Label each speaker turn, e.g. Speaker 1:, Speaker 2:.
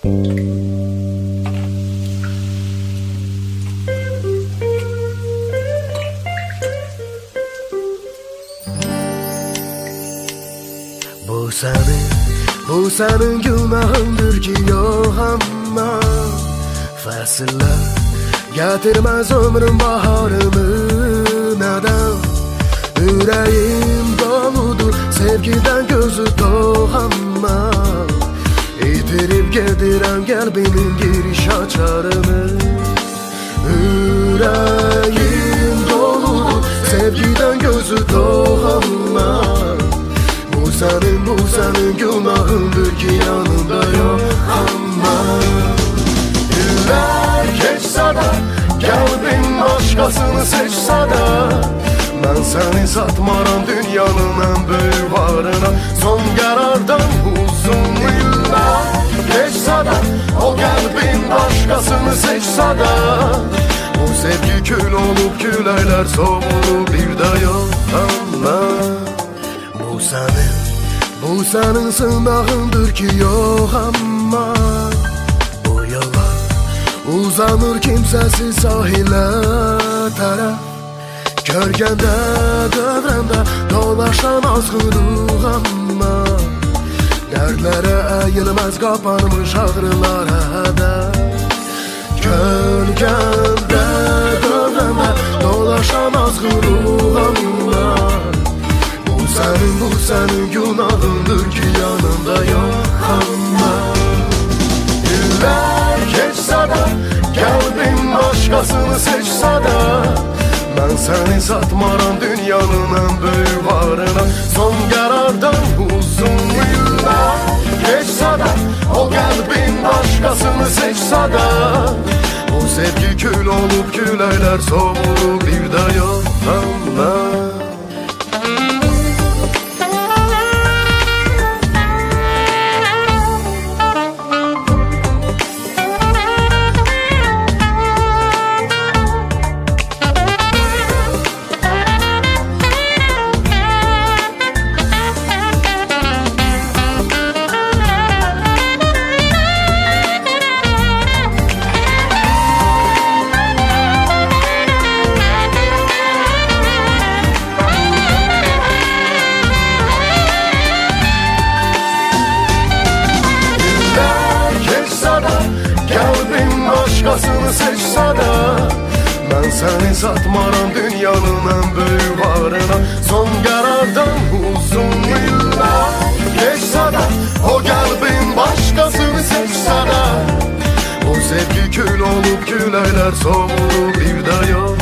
Speaker 1: Bu senin günahındır ki yok ama fasıllar getirmez ömrüm baharını. Neden? Yüreğim doludur sevgiden gözü doğama. İtirip gedirem kalbimin giriş açarını. Yüreğim doludur sevgiden gözü doğama. Bu senin günahındır ki yanında yok ama. Yıllar geçse de kalbin başkasını seçse de ben seni satmaram dünyanın en büyük varına. Son karardan uzun yıllar geçse de o kalbin başkasını seçse de bu sevgi kül olup küleyler soğurup bir de yok ama. Bu senin sınavındır ki yok ama. Bu yollar uzanır kimsesiz sahile taraf. Gölgende dövrende dolaşan azgınlıq ama. Dertlere eğilmez kapanmış ağrılara da. Gölgende dövrende dolaşan azgınlıq ama. Bu senin günahındır ki yanında yok ama. Yıllar geçse de kalbin başkasını seçse de ben seni satmaram dünyanın en büyük varına. Son karardan uzun yıllar geçse de o kalbin başkasını seçse de o sevgi kül olup küleyler soğurup bir de yok ama. Başkasını seçse de ben seni satmaram dünyanın en büyük varına. Son karardan uzun yıllar geçse de o kalbin başkasını seçse de o sevgi kül olup küleyler soğurup bir de yok